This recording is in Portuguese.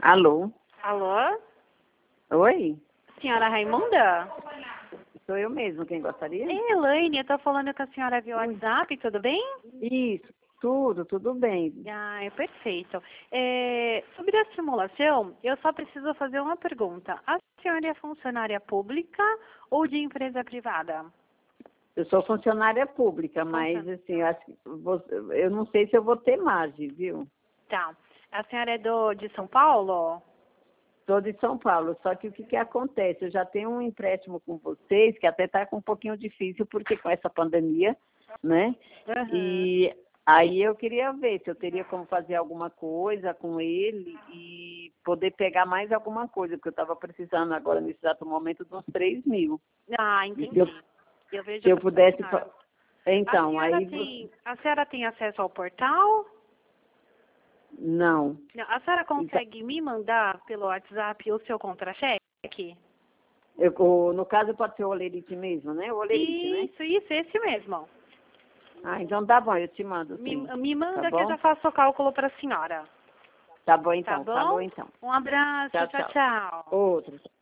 Alô? Alô? Oi? Senhora Raimunda? Sou eu mesmo, quem gostaria? Ei, Elaine, eu tô falando com a senhora via Oi. WhatsApp, tudo bem? Isso, tudo bem. Ah, é perfeito. Sobre a simulação, eu só preciso fazer uma pergunta. A senhora é funcionária pública ou de empresa privada? Eu sou funcionária pública, mas assim, eu não sei se eu vou ter margem, viu? Tá. A senhora é de São Paulo? Sou de São Paulo, só que o que acontece? Eu já tenho um empréstimo com vocês, que até está um pouquinho difícil, porque com essa pandemia, né? Uhum. E aí eu queria ver se eu teria como fazer alguma coisa com ele e poder pegar mais alguma coisa, porque eu estava precisando agora, nesse exato momento, de uns 3 mil. Ah, E entendi. Eu vejo se eu que pudesse... senhora... Então, A senhora tem acesso ao portal? Não. Não, a senhora consegue me mandar pelo WhatsApp o seu contra-cheque? No caso, pode ser o Olerite mesmo, né? O Olerite, né? Isso, esse mesmo. Ah, então tá bom, eu te mando, sim. Me Tá manda que eu bom? já faço o cálculo para a senhora. Tá bom, Tá então. bom? Falou, então. Um abraço, Tchau, tchau, tchau. tchau. Outro.